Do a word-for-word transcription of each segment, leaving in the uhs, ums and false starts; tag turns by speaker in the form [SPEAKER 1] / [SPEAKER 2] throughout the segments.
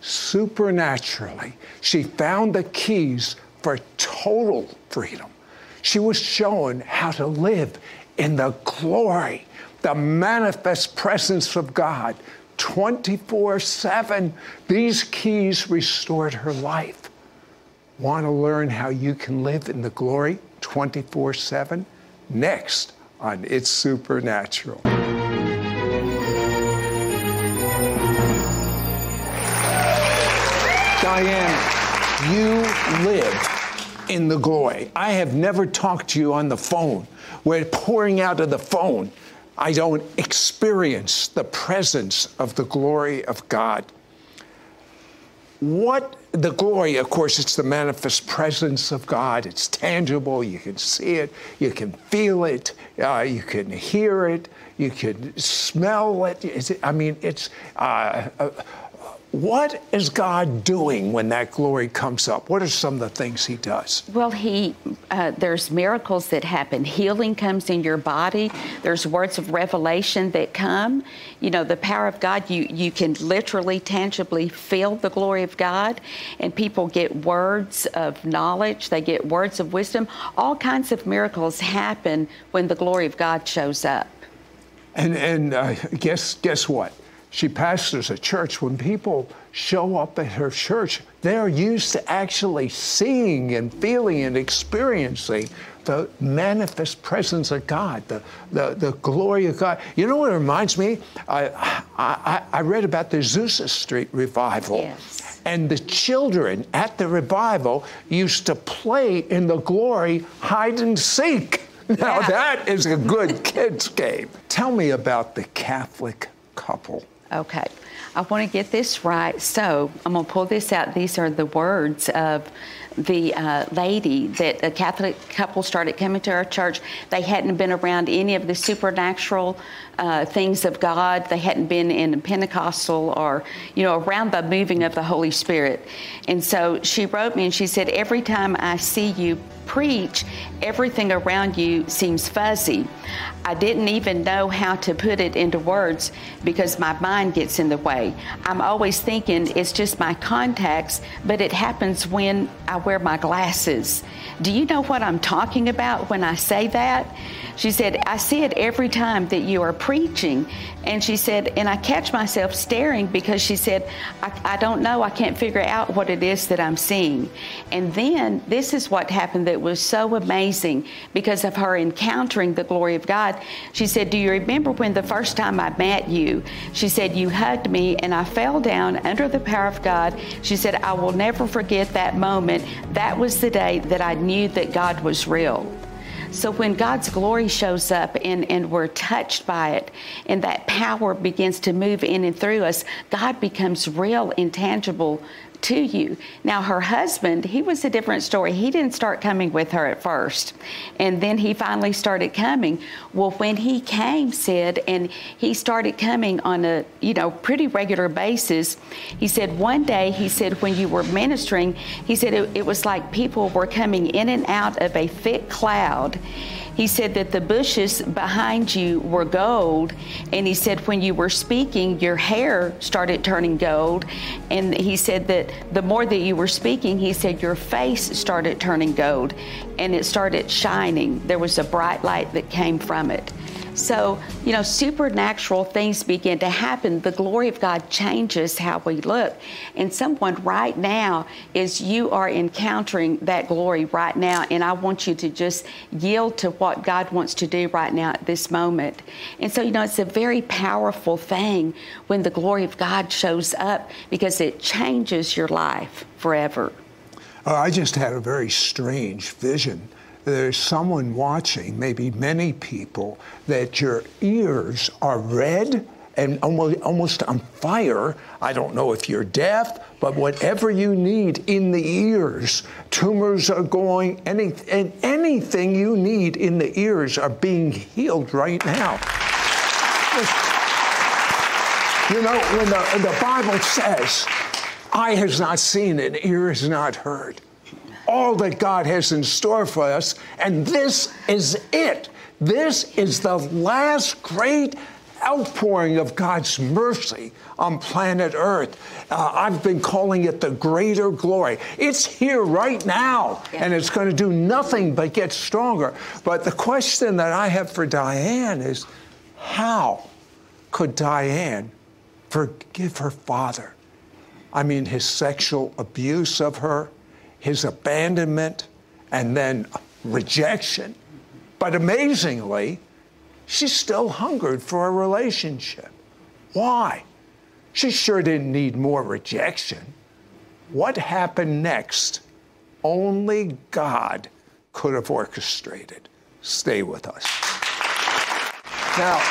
[SPEAKER 1] Supernaturally, she found the keys for total freedom. She was shown how to live in the glory, the manifest presence of God, twenty-four seven. These keys restored her life. Want to learn how you can live in the glory twenty-four seven? Next on It's Supernatural. Diane, you live in the glory. I have never talked to you on the phone. We're pouring out of the phone. I don't experience the presence of the glory of God. What the glory, of course, it's the manifest presence of God. It's tangible. You can see it. You can feel it. Uh, you can hear it. You can smell it. It's, I mean, it's... Uh, uh, What is God doing when that glory comes up? What are some of the things he does?
[SPEAKER 2] Well, he uh, there's miracles that happen. Healing comes in your body. There's words of revelation that come. You know, the power of God, you, you can literally, tangibly feel the glory of God. And people get words of knowledge. They get words of wisdom. All kinds of miracles happen when the glory of God shows up. And, and uh, guess guess what? She pastors a church. When people show up at her church, they're used to actually seeing and feeling and experiencing the manifest presence of God, the, the, the glory of God. You know what it reminds me? I, I, I read about the Azusa Street revival. Yes.
[SPEAKER 1] And the children at the revival used to play in the glory hide and seek. Now
[SPEAKER 2] Yeah.
[SPEAKER 1] that is a good kids game. Tell me about the Catholic couple.
[SPEAKER 2] Okay, I want to get this right. So I'm going to pull this out. These are the words of the uh, lady that a Catholic couple started coming to our church. They hadn't been around any of the supernatural uh, things of God. They hadn't been in Pentecostal or, you know, around the moving of the Holy Spirit. And so she wrote me and she said, every time I see you preach, everything around you seems fuzzy. I didn't even know how to put it into words because my mind gets in the way. I'm always thinking it's just my contacts, but it happens when I wear my glasses. Do you know what I'm talking about when I say that? She said, I see it every time that you are preaching. And she said, and I catch myself staring because she said, I, I don't know, I can't figure out what it is that I'm seeing. And then this is what happened that was so amazing because of her encountering the glory of God. She said, do you remember when the first time I met you? She said, you hugged me and I fell down under the power of God. She said, I will never forget that moment. That was the day that I knew that God was real. So when God's glory shows up and, and we're touched by it and that power begins to move in and through us, God becomes real and tangible to you. Now, her husband, he was a different story. He didn't start coming with her at first. And then he finally started coming. Well, when he came, Sid, and he started coming on a, you know, pretty regular basis, he said one day, he said, when you were ministering, he said it, it was like people were coming in and out of a thick cloud. He said that the bushes behind you were gold, and he said when you were speaking, your hair started turning gold, and he said that the more that you were speaking, he said your face started turning gold, and it started shining. There was a bright light that came from it. So, you know, supernatural things begin to happen. The glory of God changes how we look. And someone right now is, you are encountering that glory right now. And I want you to just yield to what God wants to do right now at this moment. And so, you know, it's a very powerful thing when the glory of God shows up because it changes your life forever.
[SPEAKER 1] Uh, I just had a very strange vision. There's someone watching, maybe many people, that your ears are red and almost, almost on fire. I don't know if you're deaf, but whatever you need in the ears, tumors are going, any, and anything you need in the ears are being healed right now. You know, when the, when the Bible says, eye has not seen and ear has not heard all that God has in store for us, and this is it. This is the last great outpouring of God's mercy on planet Earth. Uh, I've been calling it the greater glory. It's here right now, yeah. and it's going to do nothing but get stronger. But the question that I have for Diane is, how could Diane forgive her father? I mean, his sexual abuse of her, his abandonment, and then rejection. But amazingly, she still hungered for a relationship. Why? She sure didn't need more rejection. What happened next? Only God could have orchestrated. Stay with us. Now,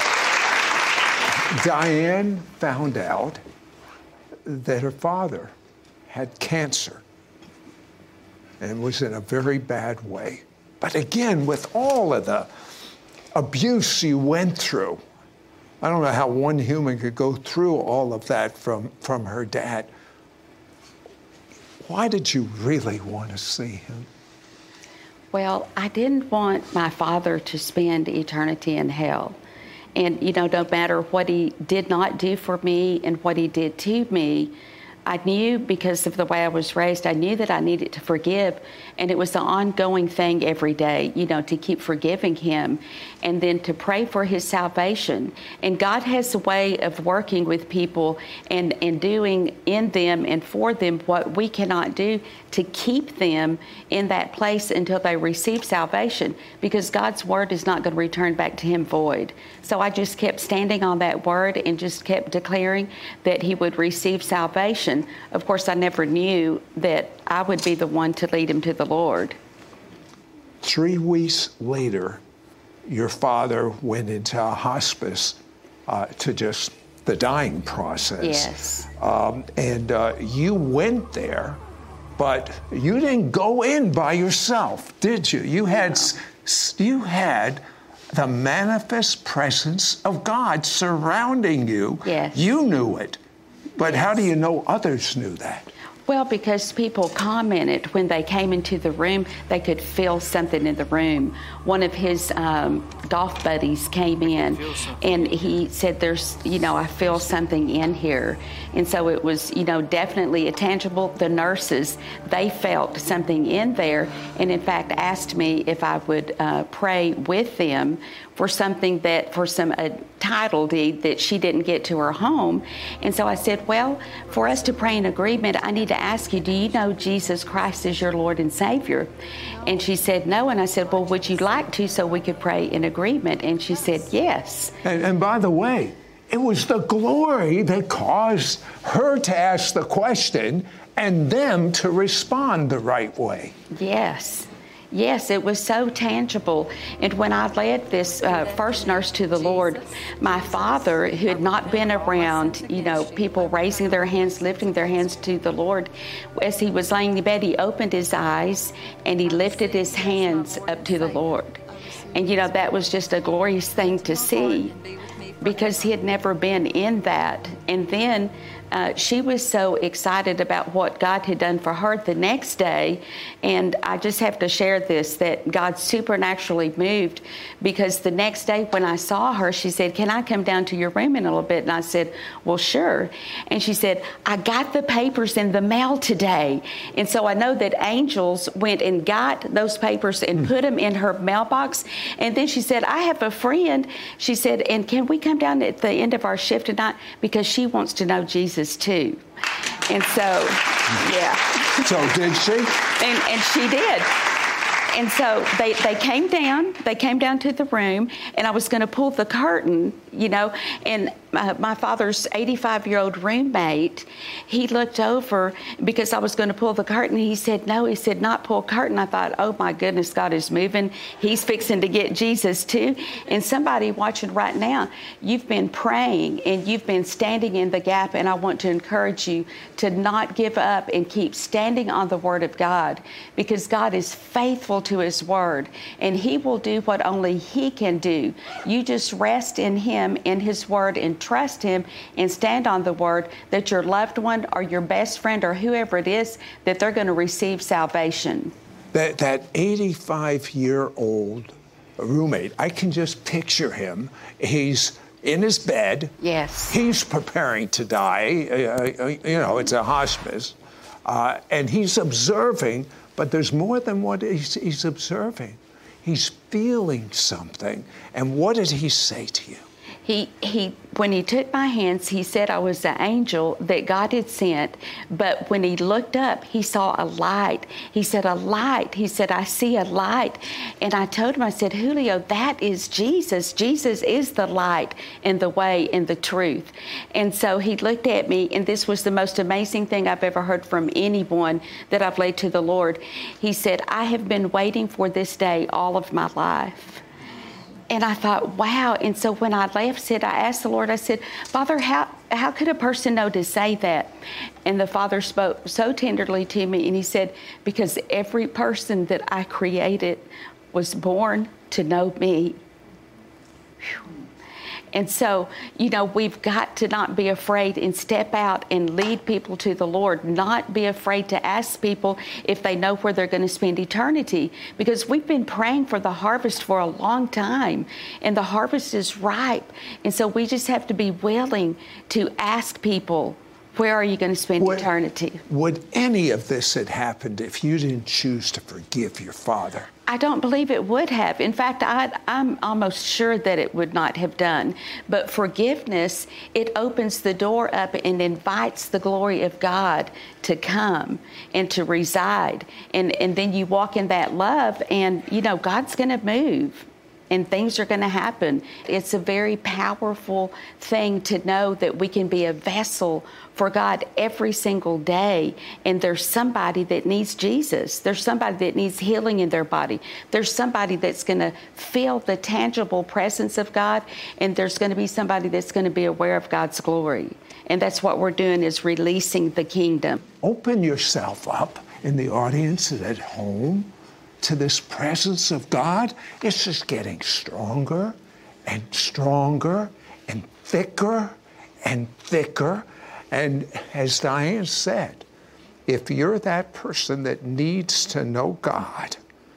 [SPEAKER 1] Diane found out that her father had cancer and was in a very bad way. But again, with all of the abuse she went through, I don't know how one human could go through all of that from, from her dad. Why did you really want to see him?
[SPEAKER 2] Well, I didn't want my father to spend eternity in hell. And, you know, no matter what he did not do for me and what he did to me, I knew, because of the way I was raised, I knew that I needed to forgive. And it was an ongoing thing every day, you know, to keep forgiving him and then to pray for his salvation. And God has a way of working with people and, and doing in them and for them what we cannot do to keep them in that place until they receive salvation, because God's word is not going to return back to him void. So I just kept standing on that word and just kept declaring that he would receive salvation. Of course, I never knew that I would be the one to lead him to the Lord.
[SPEAKER 1] Three weeks later, your father went into a hospice uh, to just the dying process.
[SPEAKER 2] Yes.
[SPEAKER 1] Um, and uh, you went there, but you didn't go in by yourself, did you? You had, no. you had the manifest presence of God surrounding you.
[SPEAKER 2] Yes.
[SPEAKER 1] You knew it. But
[SPEAKER 2] yes.
[SPEAKER 1] How do you know others knew that?
[SPEAKER 2] Well, because people commented when they came into the room, they could feel something in the room. One of his um, golf buddies came in and he said, there's, you know, I feel something in here. And so it was, you know, definitely a tangible. The nurses, they felt something in there and in fact asked me if I would uh, pray with them for something that, for some a title deed that she didn't get to her home. And so I said, well, for us to pray in agreement, I need to ask you, do you know Jesus Christ is your Lord and Savior? And she said, no. And I said, well, would you like to so we could pray in agreement? And she said, yes.
[SPEAKER 1] And, and by the way, it was the glory that caused her to ask the question and them to respond the right way.
[SPEAKER 2] Yes. Yes, it was so tangible. And when I led this uh, first nurse to the Lord, my father, who had not been around, you know, people raising their hands, lifting their hands to the Lord, as he was laying in bed, he opened his eyes and he lifted his hands up to the Lord. And, you know, that was just a glorious thing to see because he had never been in that. And then Uh, she was so excited about what God had done for her the next day. And I just have to share this, that God supernaturally moved, because the next day when I saw her, she said, can I come down to your room in a little bit? And I said, well, sure. And she said, I got the papers in the mail today. And so I know that angels went and got those papers and put them in her mailbox. And then she said, I have a friend. She said, and can we come down at the end of our shift tonight? Because she wants to know Jesus too. And so, yeah.
[SPEAKER 1] So did she?
[SPEAKER 2] And, and she did. And so they, they came down, they came down to the room, and I was going to pull the curtain, you know, and my, my father's eighty-five-year-old roommate, he looked over because I was going to pull the curtain. He said, no, he said, not pull curtain. I thought, oh my goodness, God is moving. He's fixing to get Jesus too. And somebody watching right now, you've been praying and you've been standing in the gap, and I want to encourage you to not give up and keep standing on the Word of God, because God is faithful to His Word, and He will do what only He can do. You just rest in Him, in His Word, and trust Him and stand on the Word that your loved one or your best friend or whoever it is, that they're going to receive salvation.
[SPEAKER 1] That that eighty-five-year-old roommate, I can just picture him. He's in his bed.
[SPEAKER 2] Yes.
[SPEAKER 1] He's preparing to die. Uh, uh, you know, it's a hospice. Uh, and he's observing, but there's more than what he's, he's observing. He's feeling something. And what did he say to you?
[SPEAKER 2] He, he, when he took my hands, he said I was the angel that God had sent. But when he looked up, he saw a light. He said, a light. He said, I see a light. And I told him, I said, Julio, that is Jesus. Jesus is the light and the way and the truth. And so he looked at me, and this was the most amazing thing I've ever heard from anyone that I've led to the Lord. He said, I have been waiting for this day all of my life. And I thought, wow. And so when I left, said, I asked the Lord, I said, Father, how, how could a person know to say that? And the Father spoke so tenderly to me, and he said, because every person that I created was born to know me. Whew. And so, you know, we've got to not be afraid and step out and lead people to the Lord, not be afraid to ask people if they know where they're going to spend eternity, because we've been praying for the harvest for a long time, and the harvest is ripe. And so we just have to be willing to ask people, where are you going to spend
[SPEAKER 1] would,
[SPEAKER 2] eternity?
[SPEAKER 1] Would any of this have happened if you didn't choose to forgive your father?
[SPEAKER 2] I don't believe it would have. In fact, I, I'm almost sure that it would not have done. But forgiveness, it opens the door up and invites the glory of God to come and to reside. And, and then you walk in that love, and, you know, God's going to move. And things are going to happen. It's a very powerful thing to know that we can be a vessel for God every single day. And there's somebody that needs Jesus. There's somebody that needs healing in their body. There's somebody that's going to feel the tangible presence of God. And there's going to be somebody that's going to be aware of God's glory. And that's what we're doing, is releasing the kingdom.
[SPEAKER 1] Open yourself up in the audience and at home to this presence of God. It's just getting stronger and stronger and thicker and thicker. And as Diane said, if you're that person that needs to know God,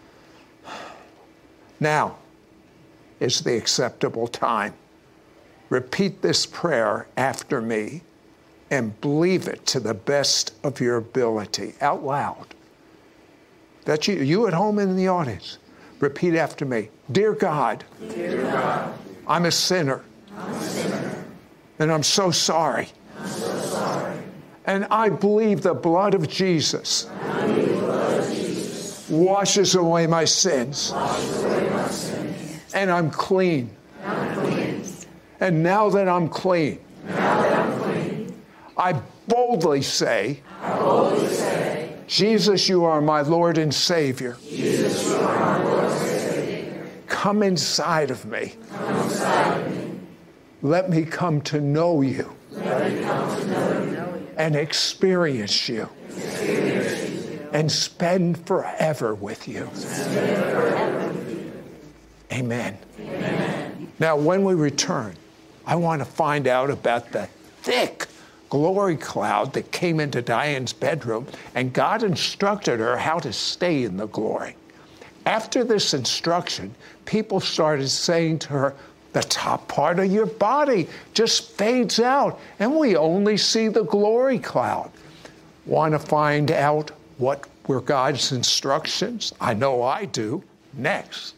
[SPEAKER 1] now is the acceptable time. Repeat this prayer after me and believe it to the best of your ability, out loud. That's you, you at home and in the audience. Repeat after me. Dear God,
[SPEAKER 3] Dear God,
[SPEAKER 1] I'm a sinner.
[SPEAKER 3] I'm a sinner.
[SPEAKER 1] And I'm so sorry.
[SPEAKER 3] I'm so sorry.
[SPEAKER 1] And I believe the blood of Jesus,
[SPEAKER 3] I believe the blood of Jesus
[SPEAKER 1] washes away my sins.
[SPEAKER 3] washes away my sins.
[SPEAKER 1] And I'm clean.
[SPEAKER 3] And I'm clean.
[SPEAKER 1] And now that I'm clean,
[SPEAKER 3] Now that I'm clean,
[SPEAKER 1] I boldly say,
[SPEAKER 3] I boldly say,
[SPEAKER 1] Jesus, you are my Lord and Savior.
[SPEAKER 3] Jesus, you are my Lord and Savior.
[SPEAKER 1] Come inside of me.
[SPEAKER 3] Come inside of me.
[SPEAKER 1] Let me come to know you.
[SPEAKER 3] Let me come to know you.
[SPEAKER 1] And experience you.
[SPEAKER 3] Experience you.
[SPEAKER 1] And spend forever with you.
[SPEAKER 3] Spend forever with you.
[SPEAKER 1] Amen.
[SPEAKER 3] Amen.
[SPEAKER 1] Now, when we return, I want to find out about the thick glory cloud that came into Diane's bedroom, and God instructed her how to stay in the glory. After this instruction, people started saying to her, the top part of your body just fades out, and we only see the glory cloud. Want to find out what were God's instructions? I know I do. Next.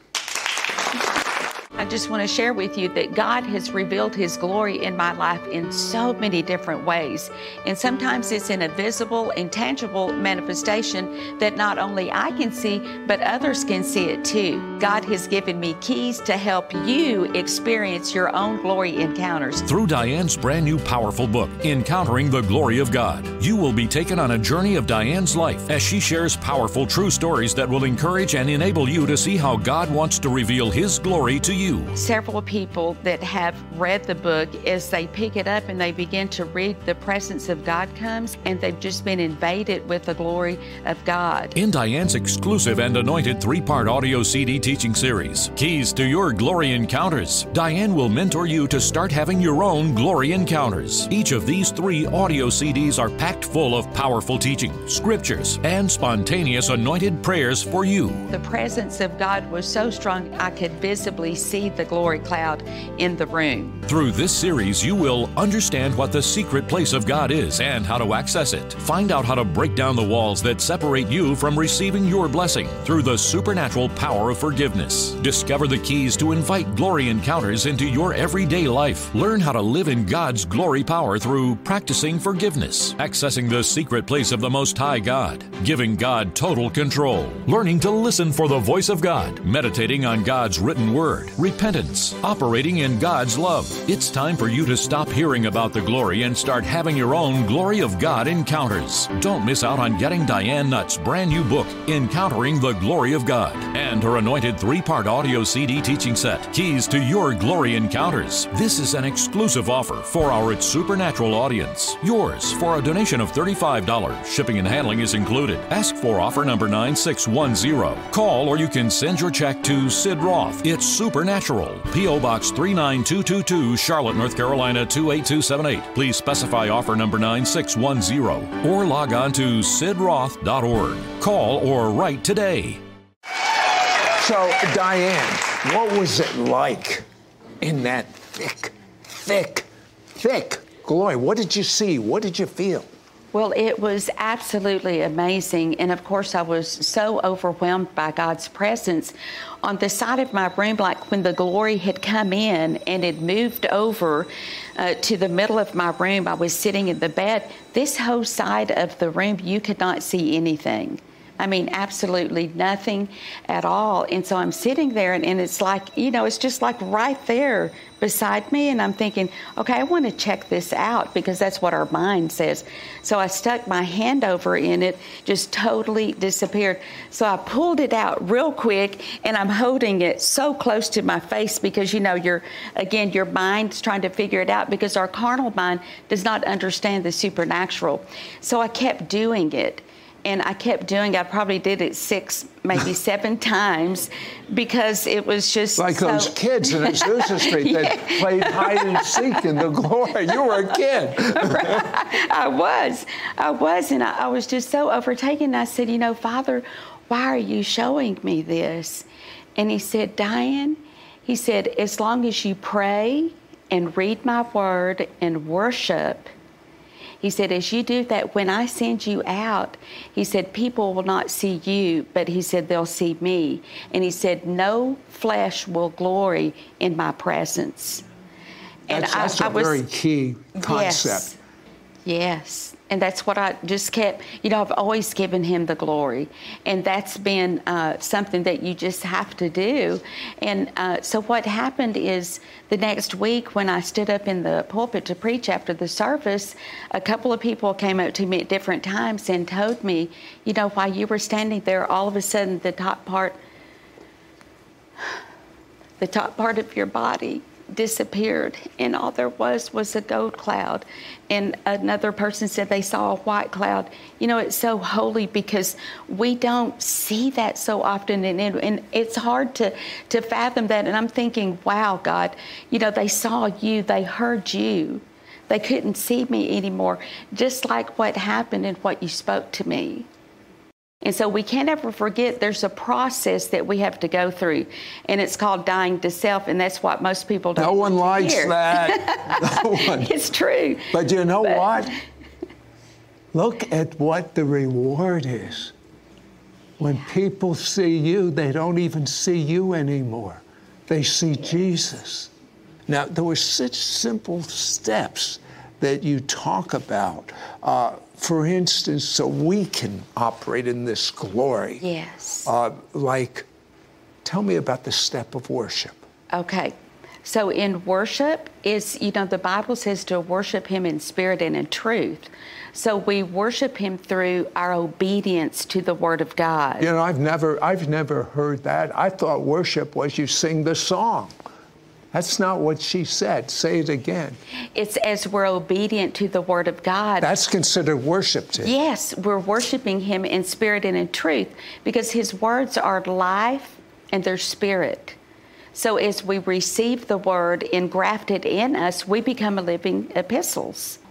[SPEAKER 2] I just want to share with you that God has revealed His glory in my life in so many different ways. And sometimes it's in a visible, intangible manifestation that not only I can see, but others can see it too. God has given me keys to help you experience your own glory encounters.
[SPEAKER 4] Through Diane's brand new powerful book, Encountering the Glory of God, you will be taken on a journey of Diane's life as she shares powerful true stories that will encourage and enable you to see how God wants to reveal His glory to you.
[SPEAKER 2] Several people that have read the book, as they pick it up and they begin to read, the presence of God comes, and they've just been invaded with the glory of God.
[SPEAKER 4] In Diane's exclusive and anointed three-part audio C D teaching series, Keys to Your Glory Encounters, Diane will mentor you to start having your own glory encounters. Each of these three audio C Ds are packed full of powerful teaching, scriptures, and spontaneous anointed prayers for you.
[SPEAKER 2] The presence of God was so strong I could visibly see see the glory cloud in the room.
[SPEAKER 4] Through this series, you will understand what the secret place of God is and how to access it. Find out how to break down the walls that separate you from receiving your blessing through the supernatural power of forgiveness. Discover the keys to invite glory encounters into your everyday life. Learn how to live in God's glory power through practicing forgiveness, accessing the secret place of the Most High God, giving God total control, learning to listen for the voice of God, meditating on God's written word, repentance, operating in God's love. It's time for you to stop hearing about the glory and start having your own Glory of God encounters. Don't miss out on getting Diane Nutt's brand new book, Encountering the Glory of God, and her anointed three-part audio C D teaching set, Keys to Your Glory Encounters. This is an exclusive offer for our It's Supernatural audience. Yours for a donation of thirty-five dollars. Shipping and handling is included. Ask for offer number nine six one zero. Call or you can send your check to Sid Roth. It's Supernatural. P O. Box three nine two two two, Charlotte, North Carolina two eight two seven eight. Please specify offer number nine six one zero or log on to sid roth dot org. Call or write today.
[SPEAKER 1] So, Diane, what was it like in that thick, thick, thick glory? What did you see? What did you feel?
[SPEAKER 2] Well, it was absolutely amazing. And of course, I was so overwhelmed by God's presence. On the side of my room, like when the glory had come in and it moved over uh, to the middle of my room, I was sitting in the bed. This whole side of the room, you could not see anything. I mean, absolutely nothing at all. And so I'm sitting there, and, and it's like, you know, it's just like right there beside me. And I'm thinking, okay, I want to check this out, because that's what our mind says. So I stuck my hand over in it, just totally disappeared. So I pulled it out real quick, and I'm holding it so close to my face because, you know, you're, again, your mind's trying to figure it out because our carnal mind does not understand the supernatural. So I kept doing it. And I kept doing it. I probably did it six, maybe seven times because it was just
[SPEAKER 1] like
[SPEAKER 2] so...
[SPEAKER 1] those kids in Azusa Street
[SPEAKER 2] Yeah.
[SPEAKER 1] that played hide and seek in the glory. You were a kid.
[SPEAKER 2] Right. I was. I was. And I, I was just so overtaken. I said, you know, Father, why are you showing me this? And he said, Diane, he said, as long as you pray and read my word and worship, he said, as you do that, when I send you out, he said, people will not see you, but he said, they'll see me. And he said, no flesh will glory in my presence. And
[SPEAKER 1] That's, that's
[SPEAKER 2] I,
[SPEAKER 1] a
[SPEAKER 2] I was,
[SPEAKER 1] very key concept.
[SPEAKER 2] Yes, yes. And that's what I just kept, you know, I've always given him the glory. And that's been uh, something that you just have to do. And uh, so what happened is the next week when I stood up in the pulpit to preach after the service, a couple of people came up to me at different times and told me, you know, while you were standing there, all of a sudden the top part, the top part of your body disappeared, and all there was was a gold cloud. And another person said they saw a white cloud. You know, it's so holy because we don't see that so often, and, it, and it's hard to, to fathom that. And I'm thinking, wow, God, you know, they saw you, they heard you. They couldn't see me anymore, just like what happened and what you spoke to me. And so we can't ever forget there's a process that we have to go through, and it's called dying to self, and that's what most people don't
[SPEAKER 1] No one
[SPEAKER 2] want to
[SPEAKER 1] likes
[SPEAKER 2] hear.
[SPEAKER 1] that. No one.
[SPEAKER 2] It's true.
[SPEAKER 1] But you know
[SPEAKER 2] But-
[SPEAKER 1] what? Look at what the reward is. When people see you, they don't even see you anymore. They see Jesus. Now, there were such simple steps that you talk about. Uh, for instance, so we can operate in this glory.
[SPEAKER 2] Yes.
[SPEAKER 1] Uh, like, tell me about the step of worship.
[SPEAKER 2] Okay. So in worship is, you know, the Bible says to worship him in spirit and in truth. So we worship him through our obedience to the Word of God.
[SPEAKER 1] You know, I've never, I've never heard that. I thought worship was you sing the song. That's not what she said. Say it again.
[SPEAKER 2] It's as we're obedient to the Word of God.
[SPEAKER 1] That's considered worship to you.
[SPEAKER 2] Yes, we're worshiping him in spirit and in truth because his words are life and they're spirit. So as we receive the word engrafted in us, we become a living epistles.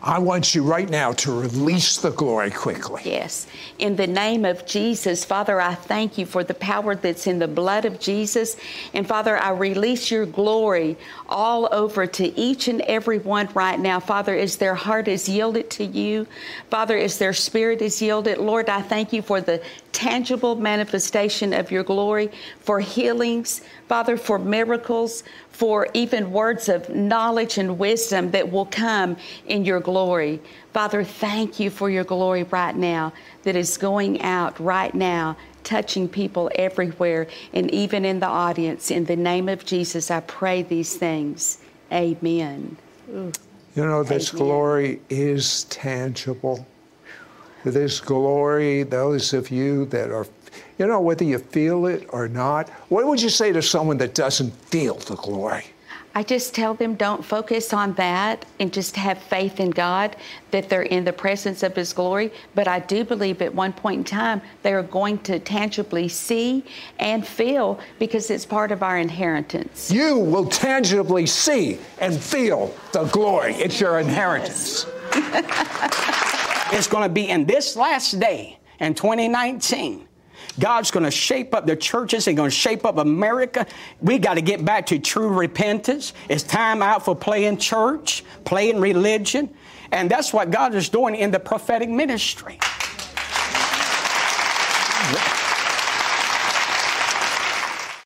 [SPEAKER 1] I want you right now to release the glory quickly.
[SPEAKER 2] Yes. In the name of Jesus, Father, I thank you for the power that's in the blood of Jesus. And Father, I release your glory all over to each and every one right now. Father, as their heart is yielded to you, Father, as their spirit is yielded, Lord, I thank you for the tangible manifestation of your glory, for healings, Father, for miracles, for even words of knowledge and wisdom that will come in your glory. Father, thank you for your glory right now that is going out right now, touching people everywhere and even in the audience. In the name of Jesus, I pray these things. Amen.
[SPEAKER 1] You know, this
[SPEAKER 2] Amen.
[SPEAKER 1] glory is tangible. This glory, those of you that are, you know, whether you feel it or not, what would you say to someone that doesn't feel the glory?
[SPEAKER 2] I just tell them don't focus on that and just have faith in God that they're in the presence of His glory. But I do believe at one point in time they are going to tangibly see and feel, because it's part of our inheritance.
[SPEAKER 1] You will tangibly see and feel the glory. It's your inheritance.
[SPEAKER 5] It's going to be in this last day in twenty nineteen. God's going to shape up the churches. He's going to shape up America. We got to get back to true repentance. It's time out for playing church, playing religion. And that's what God is doing in the prophetic ministry.